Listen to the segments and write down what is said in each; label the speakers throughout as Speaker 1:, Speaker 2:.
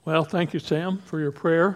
Speaker 1: Well, thank you, Sam, for your prayer.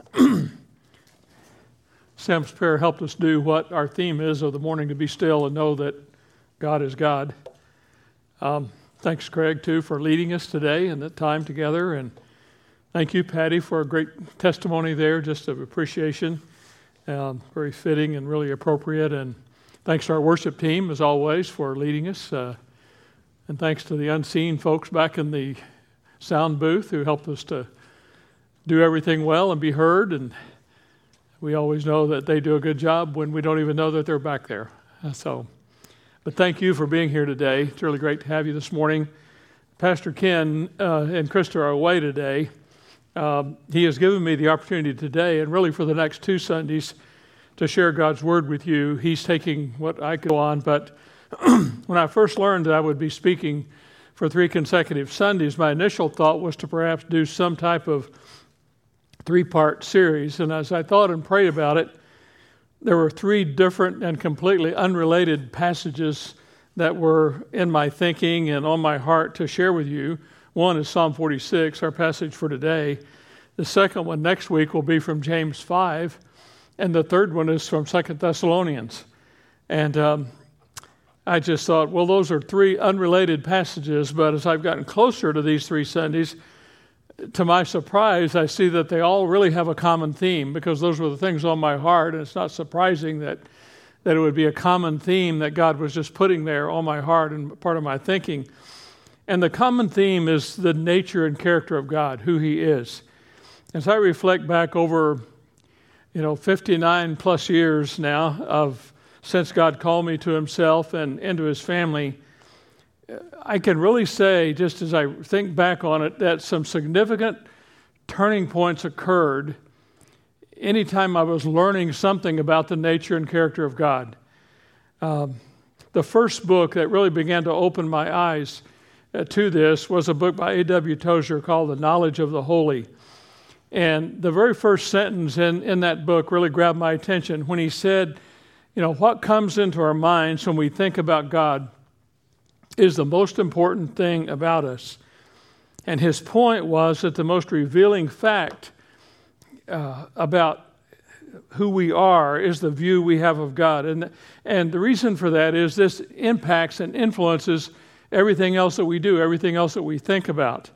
Speaker 1: Sam's prayer helped us do what our theme is of the morning, to be still and know that God is God. Thanks, Craig, too, for leading us today and that time together. And thank you, Patty, for a great testimony there, just of appreciation. Very fitting and really appropriate. And thanks to our worship team, as always, for leading us. And thanks to the unseen folks back in the sound booth who helped us to do everything well and be heard. And we always know that they do a good job when we don't even know that they're back there. But thank you for being here today. It's really great to have you this morning. Pastor Ken and Krista are away today. He has given me the opportunity today, and really for the next 2 Sundays, to share God's Word with you. He's taking what I could go on, but when I first learned that I would be speaking for 3 consecutive Sundays, my initial thought was to perhaps do some type of 3-part series. And as I thought and prayed about it, there were 3 different and completely unrelated passages that were in my thinking and on my heart to share with you. One is Psalm 46, our passage for today. The second one next week will be from James 5. And the third one is from 2 Thessalonians. And I just thought, well, those are 3 unrelated passages, but as I've gotten closer to these 3 Sundays, to my surprise, I see that they all really have a common theme, because those were the things on my heart, and it's not surprising that it would be a common theme that God was just putting there on my heart and part of my thinking. And the common theme is the nature and character of God, who He is. As I reflect back over, 59 plus years now since God called me to Himself and into His family, I can really say, just as I think back on it, that some significant turning points occurred anytime I was learning something about the nature and character of God. The first book that really began to open my eyes to this was a book by A.W. Tozer called The Knowledge of the Holy. And the very first sentence in that book really grabbed my attention when he said, what comes into our minds when we think about God is the most important thing about us. And his point was that the most revealing fact about who we are is the view we have of God. And the reason for that is this impacts and influences everything else that we do, everything else that we think about.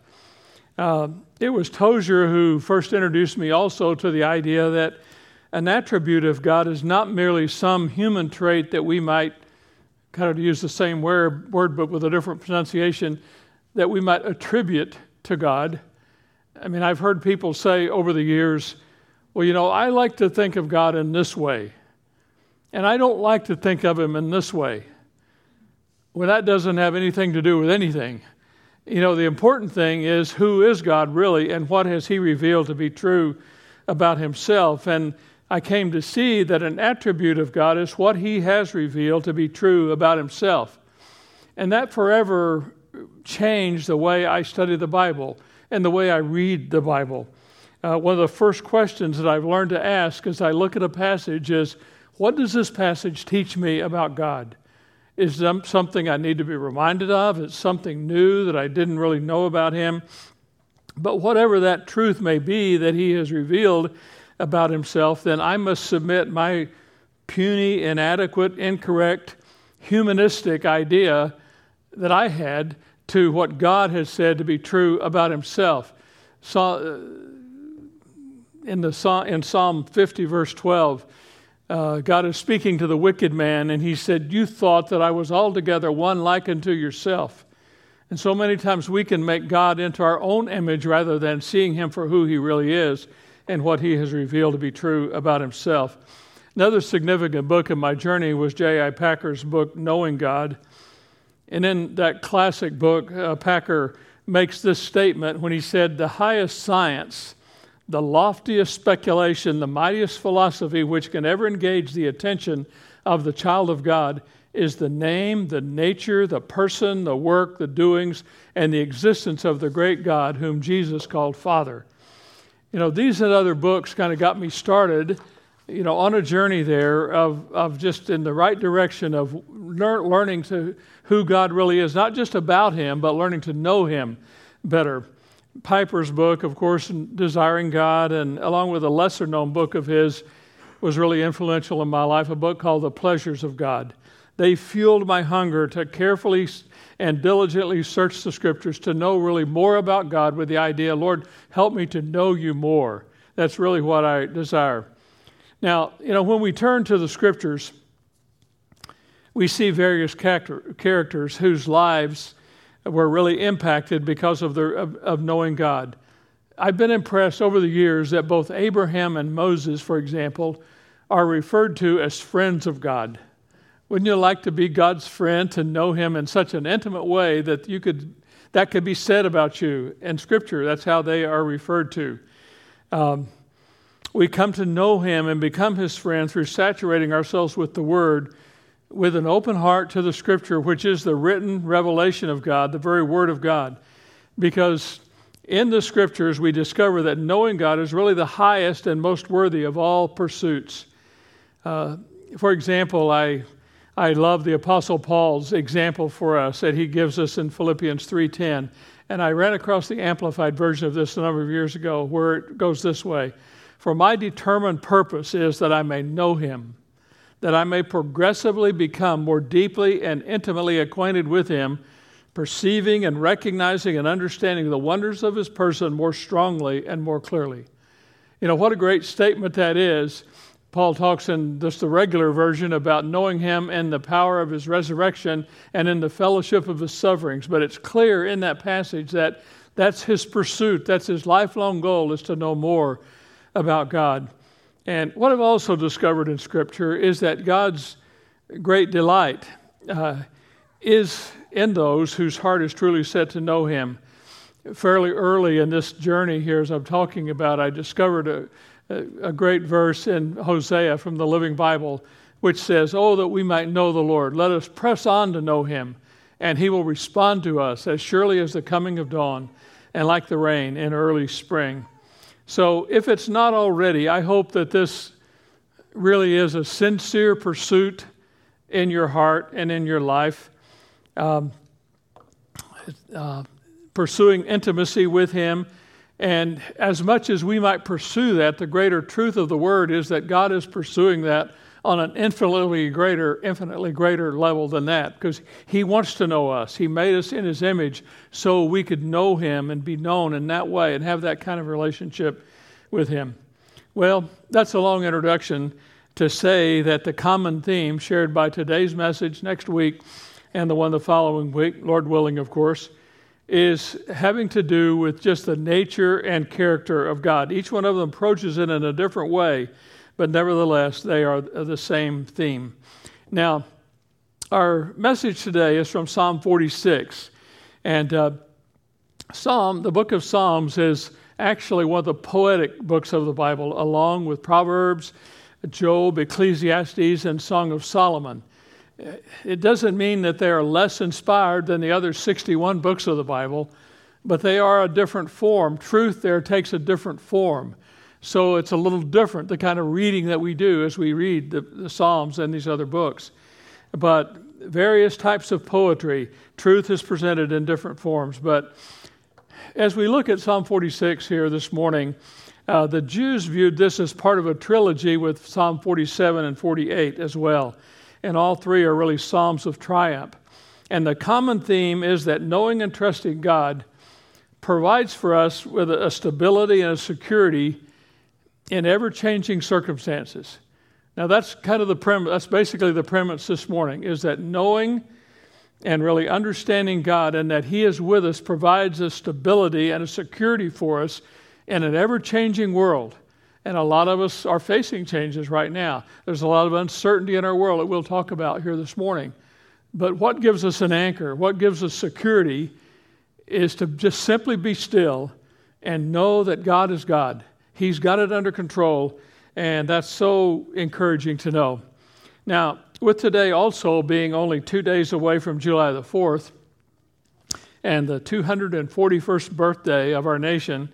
Speaker 1: It was Tozer who first introduced me also to the idea that an attribute of God is not merely some human trait that we might kind of use the same word but with a different pronunciation, that we might attribute to God. I mean, I've heard people say over the years, well, I like to think of God in this way, and I don't like to think of Him in this way. Well, that doesn't have anything to do with anything. The important thing is, who is God really, and what has He revealed to be true about Himself? And I came to see that an attribute of God is what He has revealed to be true about Himself. And that forever changed the way I study the Bible and the way I read the Bible. One of the first questions that I've learned to ask as I look at a passage is, what does this passage teach me about God? Is it something I need to be reminded of? Is it something new that I didn't really know about Him? But whatever that truth may be that He has revealed about Himself, then I must submit my puny, inadequate, incorrect, humanistic idea that I had to what God has said to be true about Himself. In Psalm 50, verse 12, God is speaking to the wicked man, and He said, "You thought that I was altogether one like unto yourself." And so many times we can make God into our own image rather than seeing Him for who He really is and what He has revealed to be true about Himself. Another significant book in my journey was J.I. Packer's book, Knowing God. And in that classic book, Packer makes this statement when he said, "The highest science, the loftiest speculation, the mightiest philosophy which can ever engage the attention of the child of God is the name, the nature, the person, the work, the doings, and the existence of the great God whom Jesus called Father." These and other books kind of got me started, on a journey there of just in the right direction of learning to who God really is, not just about Him, but learning to know Him better. Piper's book, of course, Desiring God, and along with a lesser-known book of his, was really influential in my life, a book called The Pleasures of God. They fueled my hunger to carefully and diligently search the Scriptures to know really more about God with the idea, Lord, help me to know you more. That's really what I desire. Now, when we turn to the Scriptures, we see various characters whose lives were really impacted because of knowing God. I've been impressed over the years that both Abraham and Moses, for example, are referred to as friends of God. Wouldn't you like to be God's friend, to know him in such an intimate way that that could be said about you in Scripture? That's how they are referred to. We come to know him and become his friend through saturating ourselves with the Word, with an open heart to the Scripture, which is the written revelation of God, the very Word of God. Because in the Scriptures, we discover that knowing God is really the highest and most worthy of all pursuits. For example, I love the Apostle Paul's example for us that he gives us in Philippians 3:10. And I ran across the Amplified version of this a number of years ago, where it goes this way: "For my determined purpose is that I may know him, that I may progressively become more deeply and intimately acquainted with him, perceiving and recognizing and understanding the wonders of his person more strongly and more clearly." What a great statement that is. Paul talks in just the regular version about knowing him in the power of his resurrection and in the fellowship of his sufferings. But it's clear in that passage that that's his pursuit, that's his lifelong goal, is to know more about God. And what I've also discovered in Scripture is that God's great delight is in those whose heart is truly set to know him. Fairly early in this journey here, as I'm talking about, I discovered a great verse in Hosea from the Living Bible, which says, "Oh, that we might know the Lord. Let us press on to know him, and he will respond to us as surely as the coming of dawn and like the rain in early spring." So if it's not already, I hope that this really is a sincere pursuit in your heart and in your life, pursuing intimacy with him. And as much as we might pursue that, the greater truth of the Word is that God is pursuing that on an infinitely greater level than that, because he wants to know us. He made us in his image so we could know him and be known in that way and have that kind of relationship with him. Well, that's a long introduction to say that the common theme shared by today's message, next week, and the one the following week, Lord willing, of course, is having to do with just the nature and character of God. Each one of them approaches it in a different way, but nevertheless, they are the same theme. Now, our message today is from Psalm 46. And the book of Psalms is actually one of the poetic books of the Bible, along with Proverbs, Job, Ecclesiastes, and Song of Solomon. It doesn't mean that they are less inspired than the other 61 books of the Bible, but they are a different form. Truth there takes a different form. So it's a little different, the kind of reading that we do as we read the Psalms and these other books. But various types of poetry, truth is presented in different forms. But as we look at Psalm 46 here this morning, the Jews viewed this as part of a trilogy with Psalm 47 and 48 as well. And all three are really psalms of triumph. And the common theme is that knowing and trusting God provides for us with a stability and a security in ever-changing circumstances. Now that's kind of the premise. That's basically the premise this morning, is that knowing and really understanding God and that he is with us provides a stability and a security for us in an ever-changing world. And a lot of us are facing changes right now. There's a lot of uncertainty in our world that we'll talk about here this morning. But what gives us an anchor, what gives us security, is to just simply be still and know that God is God. He's got it under control, and that's so encouraging to know. Now, with today also being only 2 days away from July the 4th, and the 241st birthday of our nation,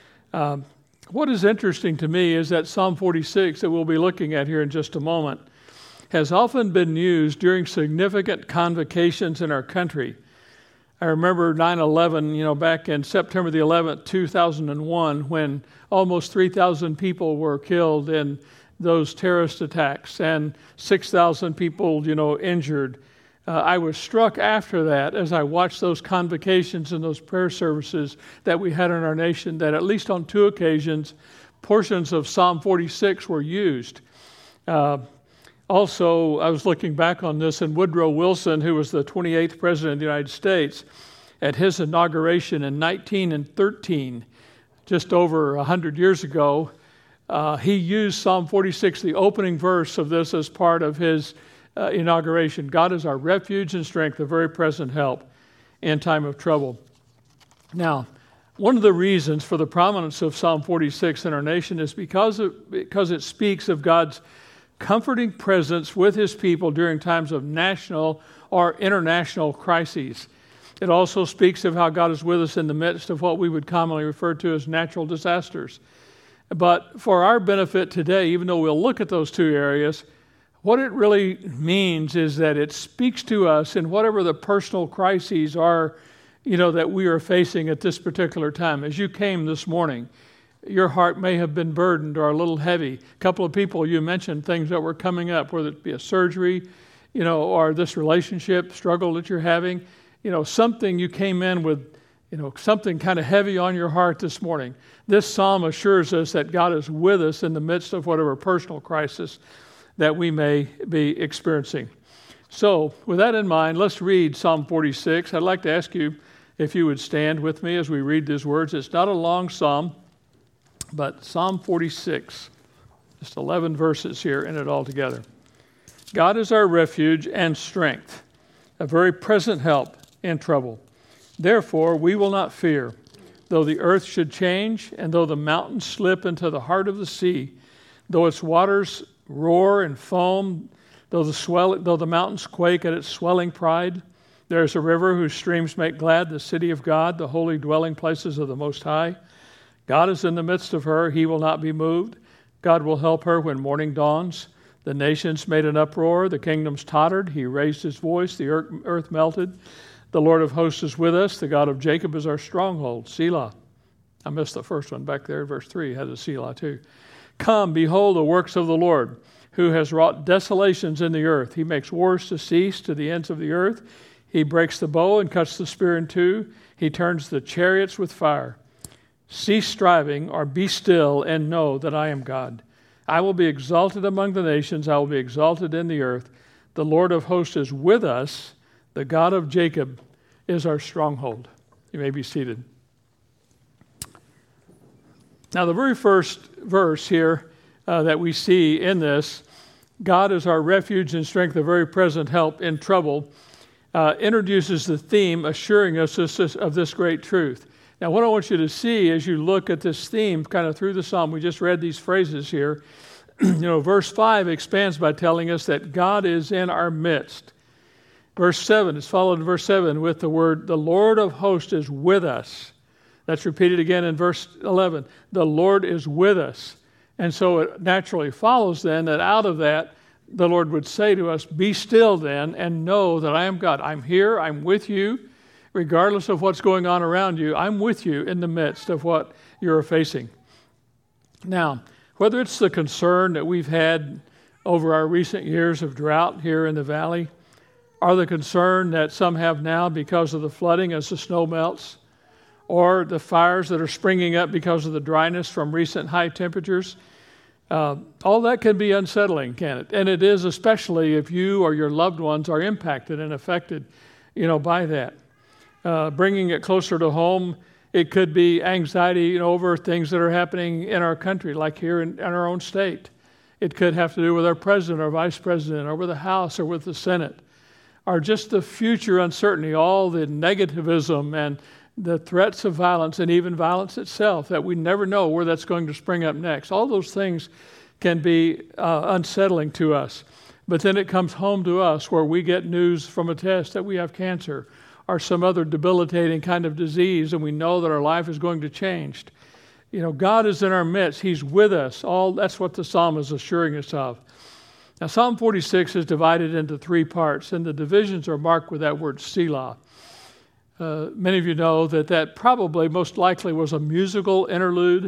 Speaker 1: what is interesting to me is that Psalm 46 that we'll be looking at here in just a moment has often been used during significant convocations in our country. I remember 9/11, back in September the 11th, 2001, when almost 3,000 people were killed in those terrorist attacks and 6,000 people, injured. I was struck after that as I watched those convocations and those prayer services that we had in our nation, that at least on 2 occasions, portions of Psalm 46 were used. Also, I was looking back on this, and Woodrow Wilson, who was the 28th President of the United States, at his inauguration in 1913, just over 100 years ago, he used Psalm 46, the opening verse of this, as part of his inauguration. God is our refuge and strength, a very present help in time of trouble. Now, one of the reasons for the prominence of Psalm 46 in our nation is because it speaks of God's comforting presence with his people during times of national or international crises. It also speaks of how God is with us in the midst of what we would commonly refer to as natural disasters. But for our benefit today, even though we'll look at those 2 areas, what it really means is that it speaks to us in whatever the personal crises are, that we are facing at this particular time. As you came this morning, your heart may have been burdened or a little heavy. A couple of people, you mentioned things that were coming up, whether it be a surgery, or this relationship struggle that you're having. Something you came in with, something kind of heavy on your heart this morning. This psalm assures us that God is with us in the midst of whatever personal crisis that we may be experiencing. So, with that in mind, let's read Psalm 46. I'd like to ask you if you would stand with me as we read these words. It's not a long psalm, but Psalm 46, just 11 verses here in it all together. God is our refuge and strength, a very present help in trouble. Therefore, we will not fear, though the earth should change, and though the mountains slip into the heart of the sea, though its waters roar and foam, though the mountains quake at its swelling pride. There is a river whose streams make glad the city of God, the holy dwelling places of the Most High. God is in the midst of her, he will not be moved. God will help her when morning dawns. The nations made an uproar, the kingdoms tottered, he raised his voice, the earth melted. The Lord of hosts is with us, the God of Jacob is our stronghold. Selah. I missed the first one back there, verse 3 has a Selah too. Come, behold the works of the Lord, who has wrought desolations in the earth. He makes wars to cease to the ends of the earth. He breaks the bow and cuts the spear in two. He turns the chariots with fire. Cease striving, or be still, and know that I am God. I will be exalted among the nations. I will be exalted in the earth. The Lord of hosts is with us. The God of Jacob is our stronghold. You may be seated. Now, the very first verse here that we see in this, God is our refuge and strength, a very present help in trouble, introduces the theme assuring us of this great truth. Now, what I want you to see as you look at this theme kind of through the psalm, we just read these phrases here. Verse 5 expands by telling us that God is in our midst. Verse 7 is followed in verse 7 with the word, the Lord of hosts is with us. That's repeated again in verse 11. The Lord is with us. And so it naturally follows then that out of that, the Lord would say to us, be still then and know that I am God. I'm here, I'm with you. Regardless of what's going on around you, I'm with you in the midst of what you're facing. Now, whether it's the concern that we've had over our recent years of drought here in the valley, or the concern that some have now because of the flooding as the snow melts, or the fires that are springing up because of the dryness from recent high temperatures, all that can be unsettling, can it? And it is, especially if you or your loved ones are impacted and affected, by that. Bringing it closer to home, it could be anxiety, over things that are happening in our country, like here in our own state. It could have to do with our president or vice president, or with the House, or with the Senate, or just the future uncertainty, all the negativism and the threats of violence, and even violence itself, that we never know where that's going to spring up next. All those things can be unsettling to us. But then it comes home to us where we get news from a test that we have cancer or some other debilitating kind of disease, and we know that our life is going to change. God is in our midst. He's with us. That's what the psalm is assuring us of. Now, Psalm 46 is divided into three parts, and the divisions are marked with that word Selah. Many of you know that probably most likely was a musical interlude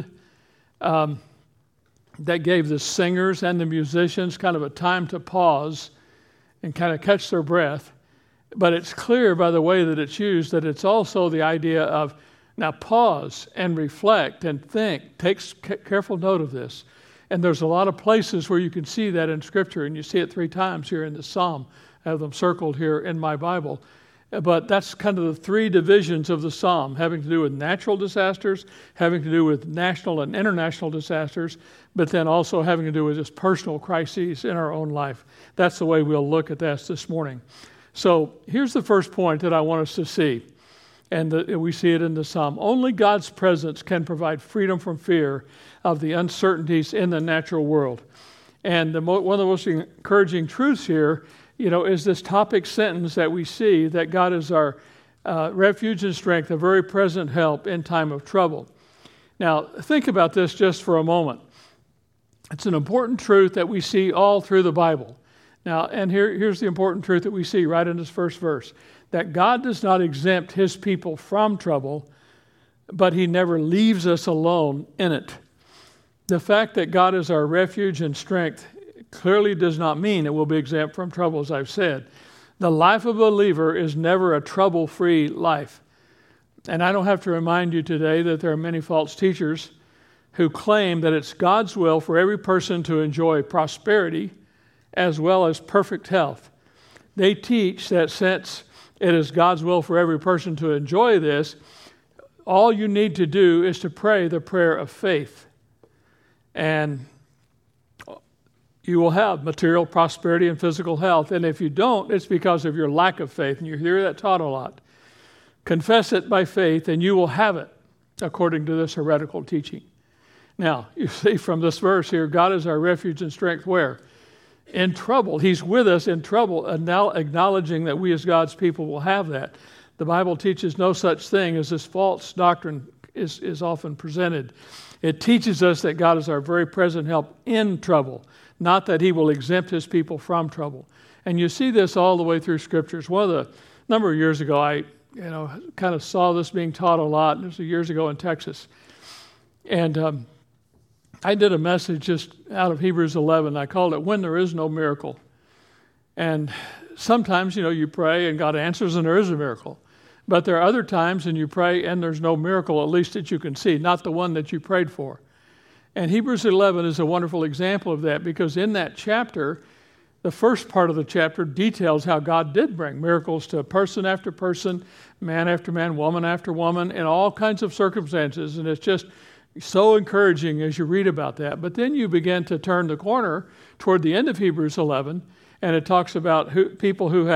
Speaker 1: that gave the singers and the musicians kind of a time to pause and kind of catch their breath. But it's clear by the way that it's used that it's also the idea of now pause and reflect and think. Take careful note of this. And there's a lot of places where you can see that in Scripture, and you see it 3 times here in the Psalm. I have them circled here in my Bible. But that's kind of the 3 divisions of the Psalm, having to do with natural disasters, having to do with national and international disasters, but then also having to do with just personal crises in our own life. That's the way we'll look at this morning. So here's the first point that I want us to see, and we see it in the Psalm. Only God's presence can provide freedom from fear of the uncertainties in the natural world. And one of the most encouraging truths here, is this topic sentence that we see, that God is our refuge and strength, a very present help in time of trouble. Now, think about this just for a moment. It's an important truth that we see all through the Bible. Now, and here's the important truth that we see right in this first verse, that God does not exempt his people from trouble, but he never leaves us alone in it. The fact that God is our refuge and strength clearly does not mean it will be exempt from trouble, as I've said. The life of a believer is never a trouble-free life. And I don't have to remind you today that there are many false teachers who claim that it's God's will for every person to enjoy prosperity as well as perfect health. They teach that since it is God's will for every person to enjoy this, all you need to do is to pray the prayer of faith. And you will have material prosperity and physical health. And if you don't, it's because of your lack of faith. And you hear that taught a lot. Confess it by faith, and you will have it, according to this heretical teaching. Now, you see from this verse here, God is our refuge and strength where? In trouble. He's with us in trouble, and now acknowledging that we as God's people will have that. The Bible teaches no such thing as this false doctrine is often presented. It teaches us that God is our very present help in trouble, not that he will exempt his people from trouble. And you see this all the way through Scriptures. A number of years ago, I kind of saw this being taught a lot. This was years ago in Texas. And I did a message just out of Hebrews 11. I called it, When There Is No Miracle. And sometimes, you pray and God answers and there is a miracle. But there are other times and you pray and there's no miracle, at least that you can see, not the one that you prayed for. And Hebrews 11 is a wonderful example of that, because in that chapter, the first part of the chapter details how God did bring miracles to person after person, man after man, woman after woman, in all kinds of circumstances. And it's just so encouraging as you read about that. But then you begin to turn the corner toward the end of Hebrews 11, and it talks about people who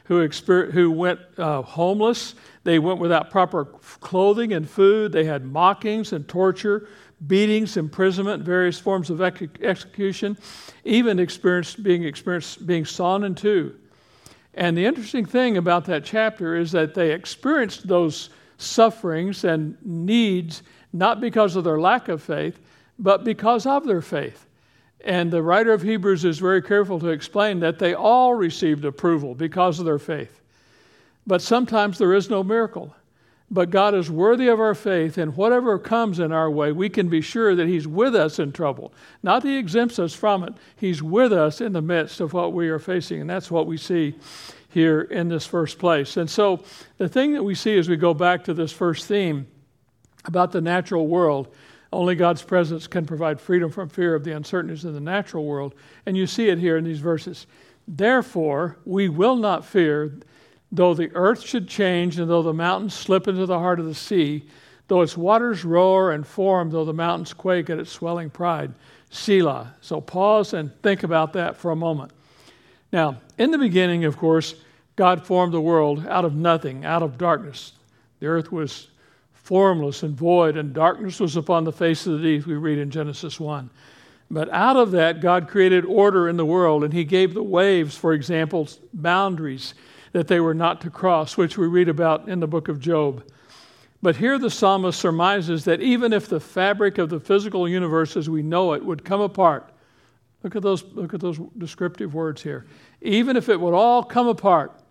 Speaker 1: went homeless. They went without proper clothing and food. They had mockings and torture, beatings, imprisonment, various forms of execution, even being sawn in two. And the interesting thing about that chapter is that they experienced those sufferings and needs not because of their lack of faith, but because of their faith. And the writer of Hebrews is very careful to explain that they all received approval because of their faith. But sometimes there is no miracle. But God is worthy of our faith, and whatever comes in our way, we can be sure that he's with us in trouble. Not that he exempts us from it. He's with us in the midst of what we are facing, and that's what we see here in this first place. And so the thing that we see as we go back to this first theme about the natural world, only God's presence can provide freedom from fear of the uncertainties in the natural world. And you see it here in these verses. Therefore, we will not fear, though the earth should change, and though the mountains slip into the heart of the sea, though its waters roar and foam, though the mountains quake at its swelling pride. Selah. So pause and think about that for a moment. Now, in the beginning, of course, God formed the world out of nothing, out of darkness. The earth was formless and void, and darkness was upon the face of the deep, we read in Genesis 1. But out of that, God created order in the world, and he gave the waves, for example, boundaries that they were not to cross, which we read about in the book of Job. But here the psalmist surmises that even if the fabric of the physical universe as we know it would come apart, look at those descriptive words here, even if it would all come apart,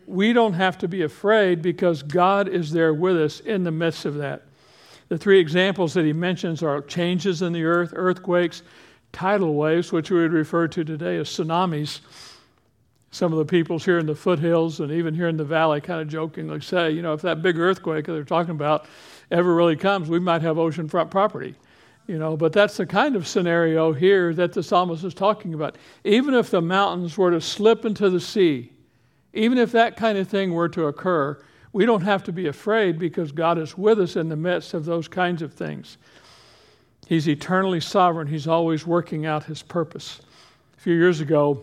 Speaker 1: we don't have to be afraid because God is there with us in the midst of that. The three examples that he mentions are changes in the earth, earthquakes, tidal waves, which we would refer to today as tsunamis. Some of the peoples here in the foothills and even here in the valley kind of jokingly say, if that big earthquake that they're talking about ever really comes, we might have oceanfront property. But that's the kind of scenario here that the psalmist is talking about. Even if the mountains were to slip into the sea, even if that kind of thing were to occur, we don't have to be afraid because God is with us in the midst of those kinds of things. He's eternally sovereign. He's always working out his purpose. A few years ago,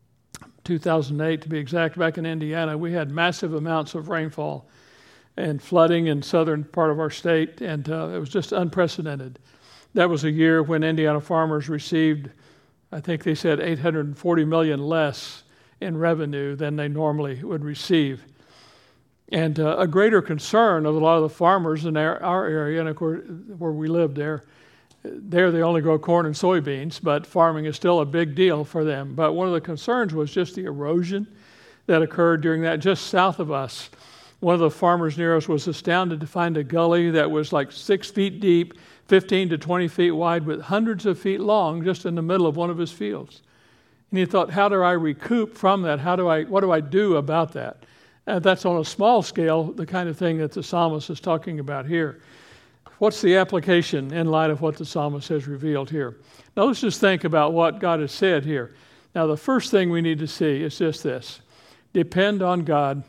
Speaker 1: 2008 to be exact, back in Indiana, we had massive amounts of rainfall and flooding in southern part of our state, and it was just unprecedented. That was a year when Indiana farmers received, I think they said, $840 million less in revenue than they normally would receive. And a greater concern of a lot of the farmers in our area, and of course where we lived there they only grow corn and soybeans, but farming is still a big deal for them. But one of the concerns was just the erosion that occurred during that just south of us. One of the farmers near us was astounded to find a gully that was like 6 feet deep, 15 to 20 feet wide, with hundreds of feet long just in the middle of one of his fields. And he thought, how do I recoup from that? What do I do about that? That's on a small scale, the kind of thing that the psalmist is talking about here. What's the application in light of what the psalmist has revealed here? Now let's just think about what God has said here. Now the first thing we need to see is just this. Depend on God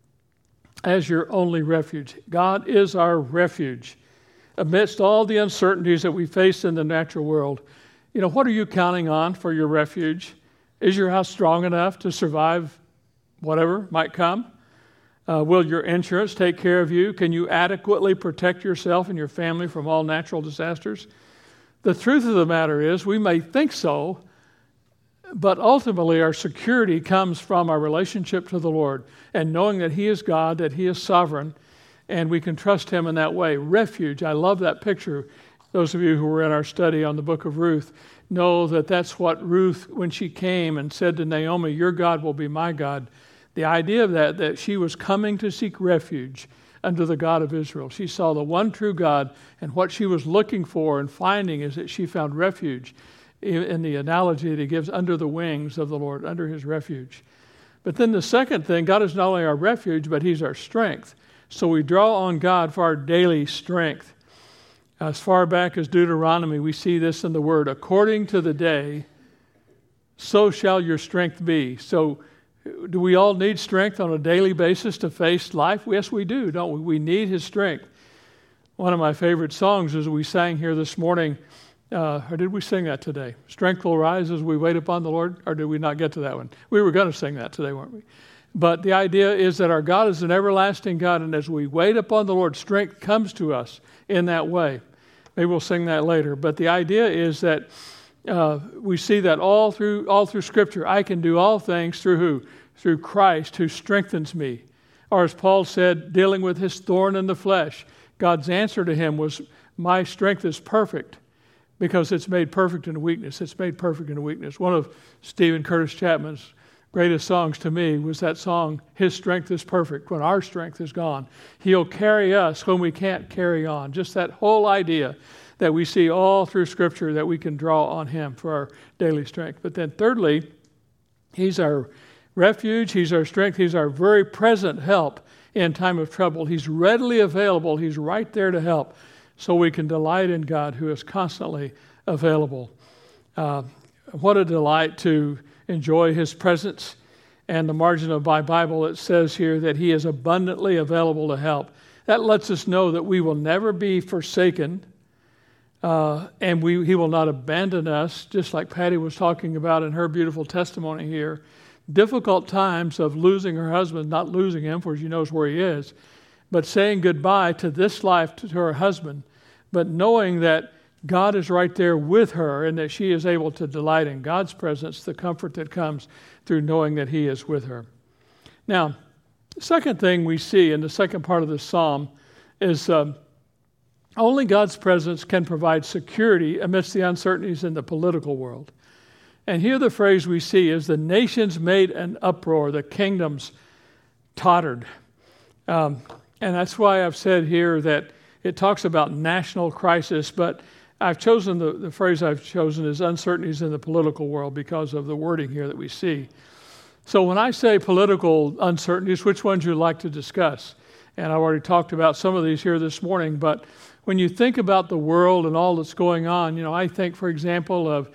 Speaker 1: as your only refuge. God is our refuge. Amidst all the uncertainties that we face in the natural world, what are you counting on for your refuge? Is your house strong enough to survive whatever might come? Will your insurance take care of you? Can you adequately protect yourself and your family from all natural disasters? The truth of the matter is we may think so, but ultimately our security comes from our relationship to the Lord and knowing that He is God, that He is sovereign, and we can trust Him in that way. Refuge, I love that picture. Those of you who were in our study on the book of Ruth know that that's what Ruth, when she came and said to Naomi, your God will be my God. The idea of that she was coming to seek refuge under the God of Israel. She saw the one true God, and what she was looking for and finding is that she found refuge in the analogy that he gives under the wings of the Lord, under his refuge. But then the second thing, God is not only our refuge, but he's our strength. So we draw on God for our daily strength. As far back as Deuteronomy, we see this in the word, according to the day, so shall your strength be. So do we all need strength on a daily basis to face life? Yes, we do, don't we? We need his strength. One of my favorite songs is we sang here this morning, or did we sing that today? Strength will rise as we wait upon the Lord, or did we not get to that one? We were going to sing that today, weren't we? But the idea is that our God is an everlasting God, and as we wait upon the Lord, strength comes to us in that way. Maybe we'll sing that later. But the idea is that we see that all through Scripture. I can do all things through who? Through Christ who strengthens me. Or as Paul said, dealing with his thorn in the flesh, God's answer to him was, my strength is perfect because it's made perfect in weakness. It's made perfect in weakness. One of Stephen Curtis Chapman's greatest songs to me was that song, His Strength is Perfect. When our strength is gone, He'll carry us when we can't carry on. Just that whole idea that we see all through Scripture that we can draw on Him for our daily strength. But then thirdly, He's our refuge, He's our strength, He's our very present help in time of trouble. He's readily available. He's right there to help. So we can delight in God who is constantly available. What a delight to enjoy His presence. And the margin of my Bible, it says here that He is abundantly available to help. That lets us know that we will never be forsaken. And He will not abandon us, just like Patty was talking about in her beautiful testimony here. Difficult times of losing her husband, not losing him, for she knows where he is, but saying goodbye to this life to her husband, but knowing that God is right there with her and that she is able to delight in God's presence, the comfort that comes through knowing that He is with her. Now, the second thing we see in the second part of the psalm is only God's presence can provide security amidst the uncertainties in the political world. And here the phrase we see is the nations made an uproar, the kingdoms tottered. And that's why I've said here that it talks about national crisis, but I've chosen the phrase I've chosen is uncertainties in the political world because of the wording here that we see. So when I say political uncertainties, which ones you like to discuss? And I've already talked about some of these here this morning, but when you think about the world and all that's going on, I think, for example, of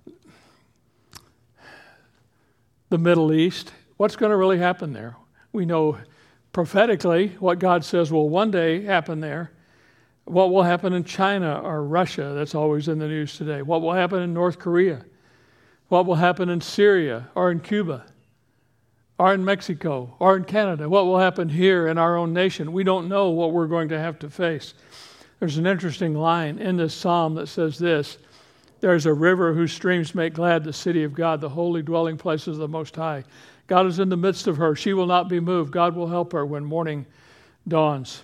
Speaker 1: the Middle East. What's going to really happen there? We know prophetically what God says will one day happen there. What will happen in China or Russia? That's always in the news today. What will happen in North Korea? What will happen in Syria or in Cuba or in Mexico or in Canada? What will happen here in our own nation? We don't know what we're going to have to face. There's an interesting line in this psalm that says this: "There's a river whose streams make glad the city of God, the holy dwelling places of the Most High. God is in the midst of her. She will not be moved. God will help her when morning dawns."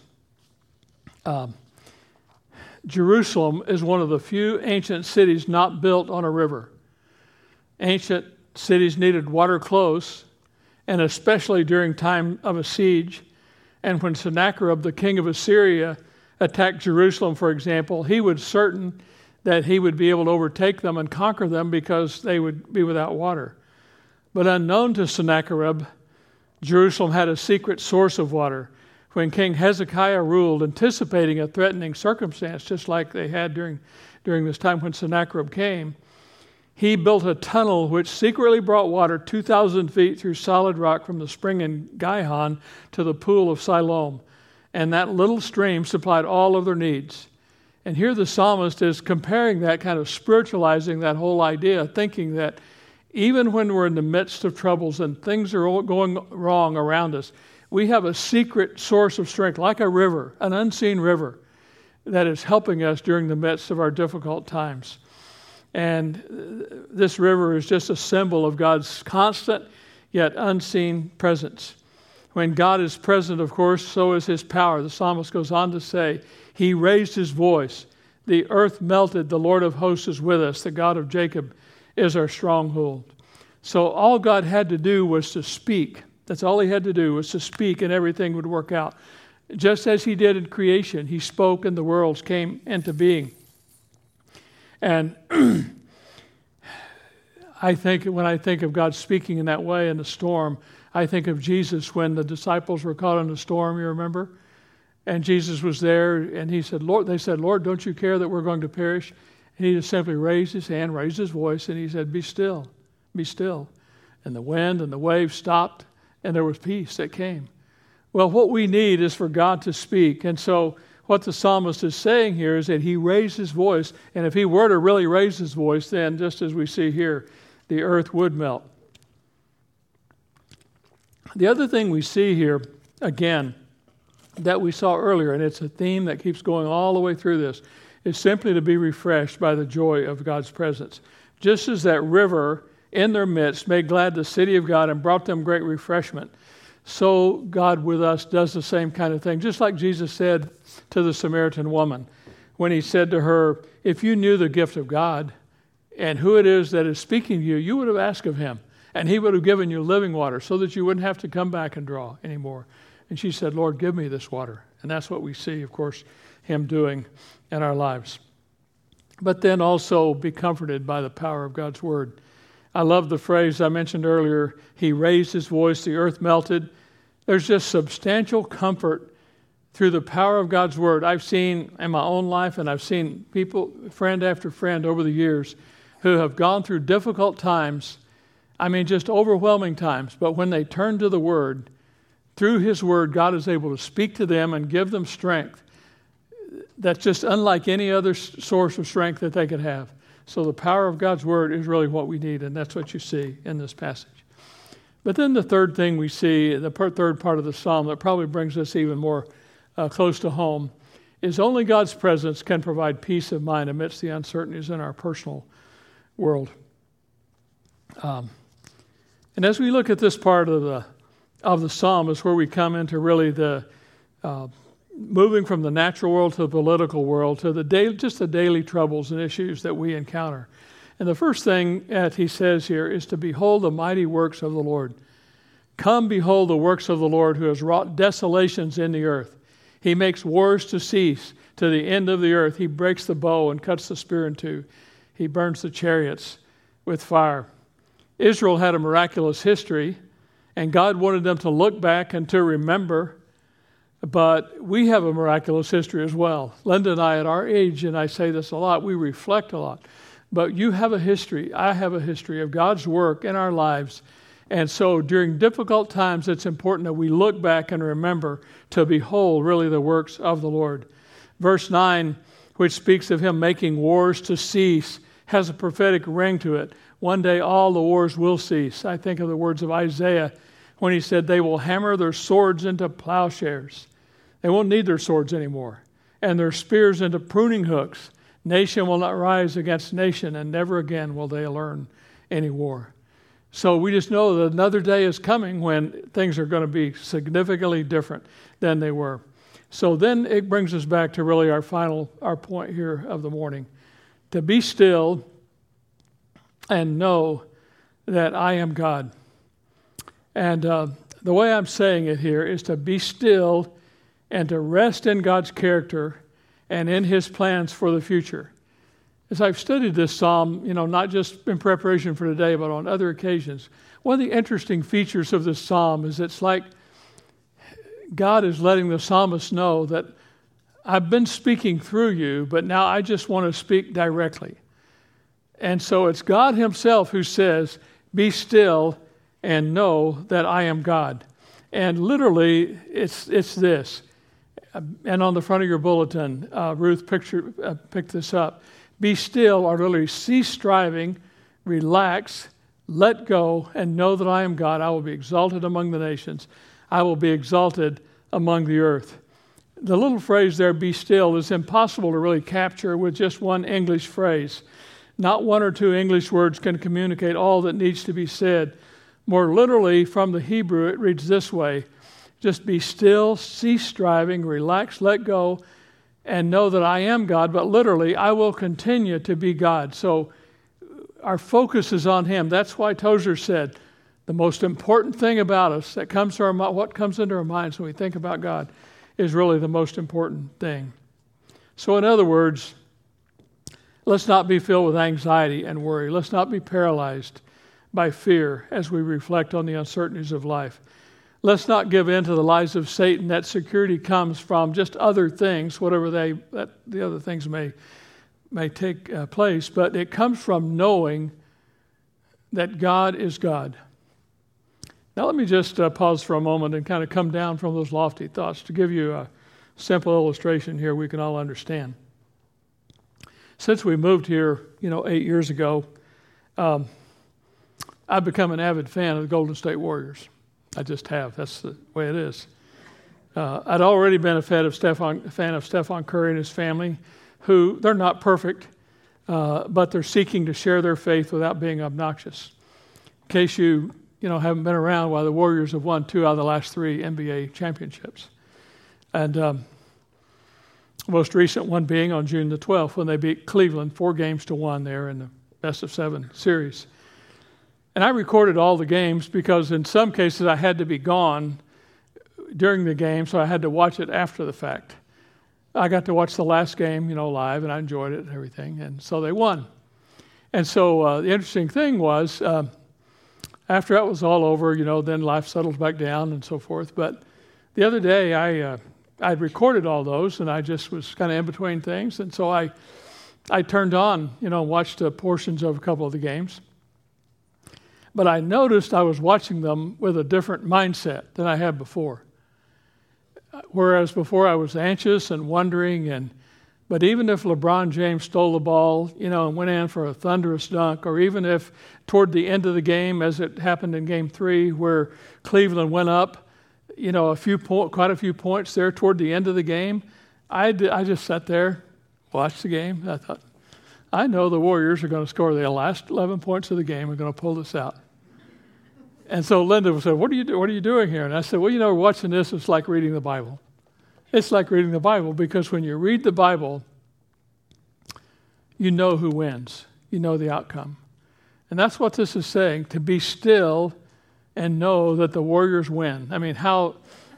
Speaker 1: Jerusalem is one of the few ancient cities not built on a river. Ancient cities needed water close, and especially during time of a siege. And when Sennacherib, the king of Assyria, attacked Jerusalem, for example, he was certain that he would be able to overtake them and conquer them because they would be without water. But unknown to Sennacherib, Jerusalem had a secret source of water. When King Hezekiah ruled, anticipating a threatening circumstance, just like they had during this time when Sennacherib came, he built a tunnel which secretly brought water 2,000 feet through solid rock from the spring in Gihon to the pool of Siloam. And that little stream supplied all of their needs. And here the psalmist is comparing that, kind of spiritualizing that whole idea, thinking that even when we're in the midst of troubles and things are all going wrong around us, we have a secret source of strength, like a river, an unseen river, that is helping us during the midst of our difficult times. And this river is just a symbol of God's constant yet unseen presence. When God is present, of course, so is his power. The psalmist goes on to say, "He raised his voice. The earth melted. The Lord of hosts is with us. The God of Jacob is our stronghold." So all God had to do was to speak. That's all he had to do, was to speak, and everything would work out. Just as he did in creation, he spoke and the worlds came into being. And I think when I think of God speaking in that way in the storm, I think of Jesus when the disciples were caught in a storm, you remember? And Jesus was there, and he said, "Lord," they said, "Lord, don't you care that we're going to perish?" And he just simply raised his hand, raised his voice, and he said, "Be still, be still." And the wind and the waves stopped, and there was peace that came. Well, what we need is for God to speak. And so what the psalmist is saying here is that he raised his voice, and if he were to really raise his voice, then just as we see here, the earth would melt. The other thing we see here, again, that we saw earlier, and it's a theme that keeps going all the way through this, is simply to be refreshed by the joy of God's presence. Just as that river in their midst made glad the city of God and brought them great refreshment, so God with us does the same kind of thing. Just like Jesus said to the Samaritan woman when he said to her, "If you knew the gift of God and who it is that is speaking to you, you would have asked of him, and he would have given you living water so that you wouldn't have to come back and draw anymore." And she said, "Lord, give me this water." And that's what we see, of course, him doing in our lives. But then also be comforted by the power of God's word. I love the phrase I mentioned earlier, he raised his voice, the earth melted. There's just substantial comfort through the power of God's word. I've seen in my own life, and I've seen people, friend after friend over the years, who have gone through difficult times, just overwhelming times, but when they turn to the word, through his word, God is able to speak to them and give them strength that's just unlike any other source of strength that they could have. So the power of God's word is really what we need, and that's what you see in this passage. But then the third thing we see, the third part of the psalm that probably brings us even more close to home, is only God's presence can provide peace of mind amidst the uncertainties in our personal world. And as we look at this part of the psalm is where we come into really the moving from the natural world to the political world to the daily troubles and issues that we encounter. And the first thing that he says here is to behold the mighty works of the Lord. Come, behold the works of the Lord, who has wrought desolations in the earth. He makes wars to cease to the end of the earth. He breaks the bow and cuts the spear in two. He burns the chariots with fire. Israel had a miraculous history, and God wanted them to look back and to remember. But we have a miraculous history as well. Linda and I, at our age, and I say this a lot, we reflect a lot. But you have a history, I have a history of God's work in our lives. And so during difficult times, it's important that we look back and remember to behold really the works of the Lord. Verse 9, which speaks of him making wars to cease, has a prophetic ring to it. One day all the wars will cease. I think of the words of Isaiah when he said, they will hammer their swords into plowshares. They won't need their swords anymore. And their spears into pruning hooks. Nation will not rise against nation, and never again will they learn any war. So we just know that another day is coming when things are going to be significantly different than they were. So then it brings us back to really our point here of the morning. To be still and know that I am God. And the way I'm saying it here is to be still and to rest in God's character and in his plans for the future. As I've studied this psalm, not just in preparation for today, but on other occasions, one of the interesting features of this psalm is it's like God is letting the psalmist know that I've been speaking through you, but now I just want to speak directly. And so it's God himself who says, be still and know that I am God. And literally, it's this. And on the front of your bulletin, Ruth picked this up. Be still, or literally cease striving, relax, let go, and know that I am God. I will be exalted among the nations. I will be exalted among the earth. The little phrase there, be still, is impossible to really capture with just one English phrase. Not one or two English words can communicate all that needs to be said. More literally, from the Hebrew, it reads this way. Just be still, cease striving, relax, let go, and know that I am God, but literally, I will continue to be God. So our focus is on him. That's why Tozer said, the most important thing about us that comes to what comes into our minds when we think about God is really the most important thing. So in other words, let's not be filled with anxiety and worry. Let's not be paralyzed by fear as we reflect on the uncertainties of life. Let's not give in to the lies of Satan that security comes from just other things, whatever the other things may take place, but it comes from knowing that God is God. Now let me just pause for a moment and kind of come down from those lofty thoughts to give you a simple illustration here we can all understand. Since we moved here, 8 years ago, I've become an avid fan of the Golden State Warriors. I just have. That's the way it is. I'd already been a fan of Stephen Curry and his family, who, they're not perfect, but they're seeking to share their faith without being obnoxious. In case you haven't been around, the Warriors have won 2 out of the last 3 NBA championships. And most recent one being on June the 12th when they beat Cleveland 4-1 there in the best-of-7 series. And I recorded all the games because in some cases I had to be gone during the game, so I had to watch it after the fact. I got to watch the last game, live, and I enjoyed it and everything, and so they won. And so the interesting thing was, after that was all over, then life settles back down and so forth. But the other day I'd recorded all those, and I just was kind of in between things, and so I turned on, watched portions of a couple of the games. But I noticed I was watching them with a different mindset than I had before. Whereas before I was anxious and wondering, but even if LeBron James stole the ball, and went in for a thunderous dunk, or even if toward the end of the game, as it happened in Game 3, where Cleveland went up, quite a few points there toward the end of the game, I just sat there, watched the game. I thought, I know the Warriors are going to score the last 11 points of the game. We're going to pull this out. And so Linda said, what are you doing here? And I said, well, watching this is like reading the Bible. It's like reading the Bible because when you read the Bible, you know who wins. You know the outcome. And that's what this is saying, to be still and know that the Warriors win. I mean, how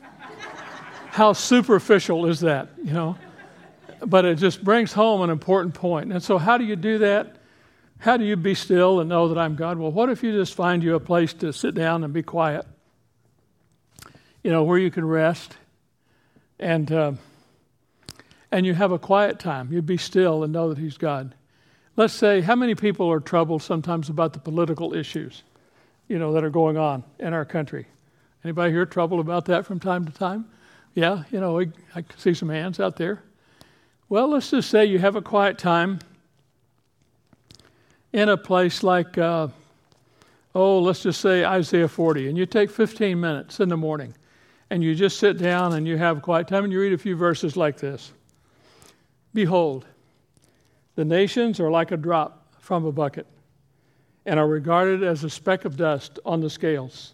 Speaker 1: superficial is that, you know? But it just brings home an important point. And so how do you do that? How do you be still and know that I'm God? Well, what if you just find you a place to sit down and be quiet, you know, where you can rest, and you have a quiet time. You be still and know that He's God. Let's say, how many people are troubled sometimes about the political issues, you know, that are going on in our country? Anybody here troubled about that from time to time? Yeah, you know, I can see some hands out there. Well, let's just say you have a quiet time in a place like, let's just say Isaiah 40, and you take 15 minutes in the morning, and you just sit down and you have a quiet time, and you read a few verses like this. Behold, the nations are like a drop from a bucket, and are regarded as a speck of dust on the scales.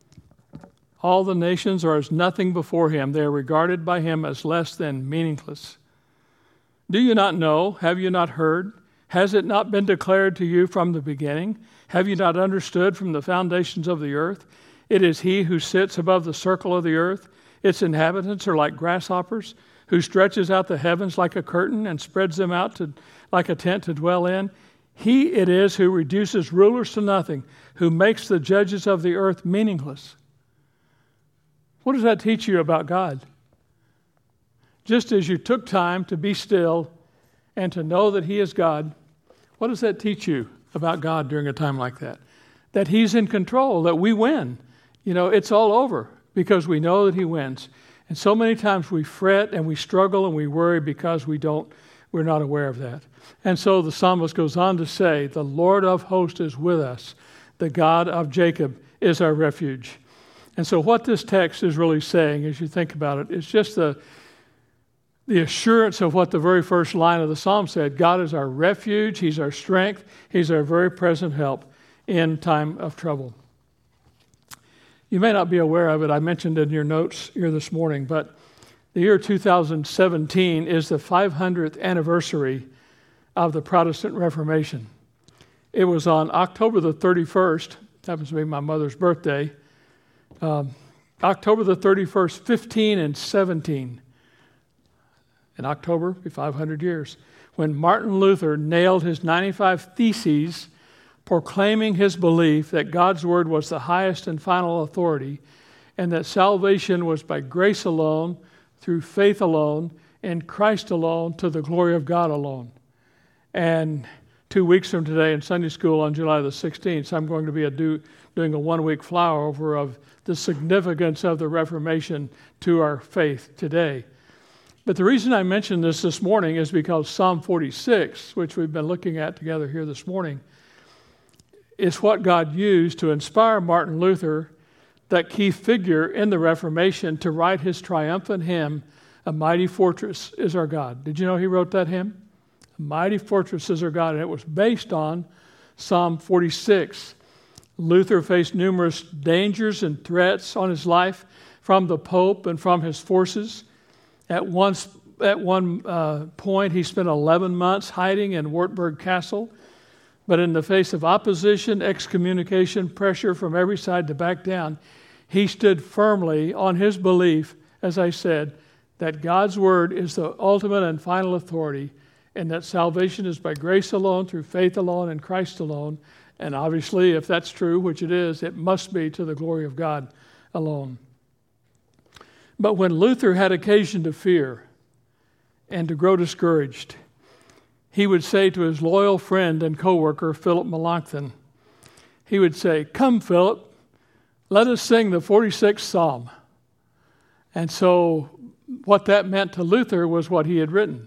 Speaker 1: All the nations are as nothing before Him. They are regarded by Him as less than meaningless. Do you not know? Have you not heard? Has it not been declared to you from the beginning? Have you not understood from the foundations of the earth? It is He who sits above the circle of the earth. Its inhabitants are like grasshoppers, who stretches out the heavens like a curtain and spreads them out like a tent to dwell in. He it is who reduces rulers to nothing, who makes the judges of the earth meaningless. What does that teach you about God? Just as you took time to be still and to know that He is God, what does that teach you about God during a time like that? That He's in control, that we win. You know, it's all over because we know that He wins. And so many times we fret and we struggle and we worry because we're not aware of that. And so the psalmist goes on to say, the Lord of hosts is with us. The God of Jacob is our refuge. And so what this text is really saying, as you think about it, is just the assurance of what the very first line of the psalm said. God is our refuge. He's our strength. He's our very present help in time of trouble. You may not be aware of it. I mentioned in your notes here this morning, but the year 2017 is the 500th anniversary of the Protestant Reformation. It was on October the 31st, happens to be my mother's birthday, October the 31st, 15 and 17. In October, be 500 years, when Martin Luther nailed his 95 Theses proclaiming his belief that God's Word was the highest and final authority, and that salvation was by grace alone, through faith alone, in Christ alone, to the glory of God alone. And 2 weeks from today in Sunday school on July the 16th, I'm going to be doing a one-week flower-over of the significance of the Reformation to our faith today. But the reason I mention this morning is because Psalm 46, which we've been looking at together here this morning, is what God used to inspire Martin Luther, that key figure in the Reformation, to write his triumphant hymn, A Mighty Fortress is Our God. Did you know he wrote that hymn? A mighty fortress is our God. And it was based on Psalm 46. Luther faced numerous dangers and threats on his life from the Pope and from his forces. At one point, he spent 11 months hiding in Wartburg Castle. But in the face of opposition, excommunication, pressure from every side to back down, he stood firmly on his belief, as I said, that God's Word is the ultimate and final authority, and that salvation is by grace alone, through faith alone, in Christ alone. And obviously, if that's true, which it is, it must be to the glory of God alone. But when Luther had occasion to fear and to grow discouraged, he would say to his loyal friend and co-worker, Philip Melanchthon, he would say, "Come, Philip, let us sing the 46th Psalm." And so what that meant to Luther was what he had written.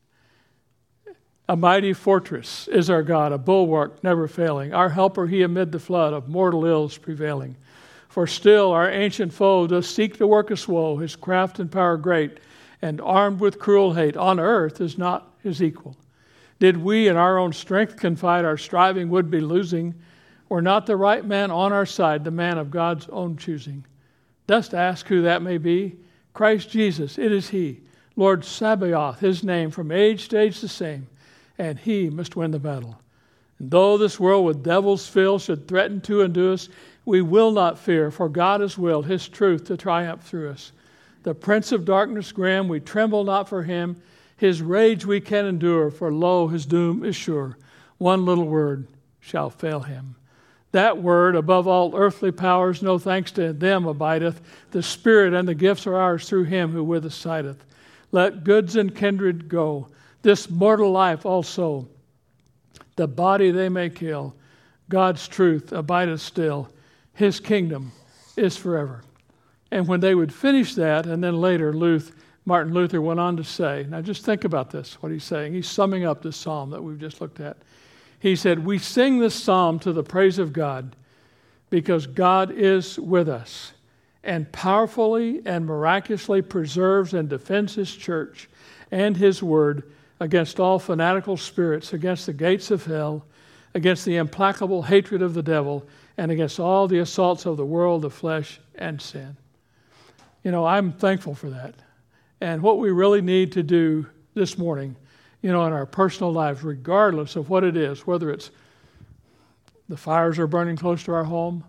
Speaker 1: A mighty fortress is our God, a bulwark never failing. Our helper He amid the flood of mortal ills prevailing. For still our ancient foe does seek to work us woe, his craft and power great, and armed with cruel hate, on earth is not his equal. Did we in our own strength confide, our striving would be losing, were not the right man on our side, the man of God's own choosing. Dost ask who that may be? Christ Jesus, it is He. Lord Sabaoth, His name, from age to age the same, and He must win the battle. And though this world with devils fill should threaten to undo us, We will not fear, for God has willed his truth to triumph through us. The prince of darkness grim, we tremble not for him. His rage we can endure, for lo, his doom is sure. One little word shall fail him. That word, above all earthly powers, no thanks to them abideth. The Spirit and the gifts are ours through him who with us sideth. Let goods and kindred go, this mortal life also. The body they may kill. God's truth abideth still. His kingdom is forever. And when they would finish that, and then later Martin Luther went on to say, now just think about this, what he's saying. He's summing up this psalm that we've just looked at. He said, we sing this psalm to the praise of God because God is with us and powerfully and miraculously preserves and defends his church and his word against all fanatical spirits, against the gates of hell, against the implacable hatred of the devil, and against all the assaults of the world, the flesh, and sin. You know, I'm thankful for that. And what we really need to do this morning, you know, in our personal lives, regardless of what it is, whether it's the fires are burning close to our home,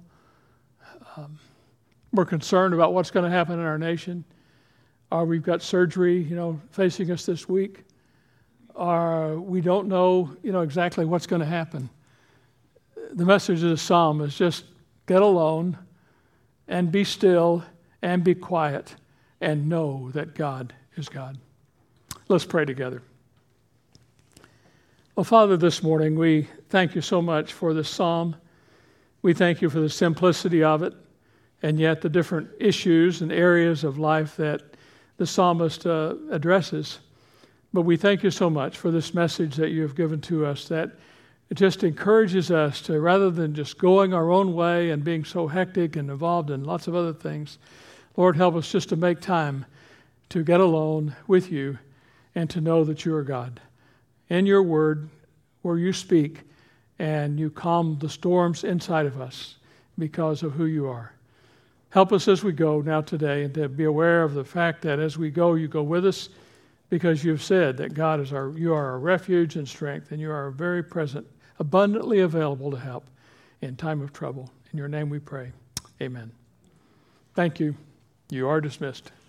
Speaker 1: we're concerned about what's going to happen in our nation, or we've got surgery, you know, facing us this week, or we don't know, you know, exactly what's going to happen. The message of the psalm is just get alone and be still and be quiet and know that God is God. Let's pray together. Well, Father, this morning we thank you so much for this psalm. We thank you for the simplicity of it, and yet the different issues and areas of life that the psalmist addresses. But we thank you so much for this message that you have given to us, that it just encourages us to, rather than just going our own way and being so hectic and involved in lots of other things, Lord, help us just to make time to get alone with you and to know that you are God. In your word, where you speak and you calm the storms inside of us because of who you are. Help us as we go now today, and to be aware of the fact that as we go, you go with us, because you've said that God is you are our refuge and strength, and you are very present, abundantly available to help in time of trouble. In your name we pray. Amen. Thank you. You are dismissed.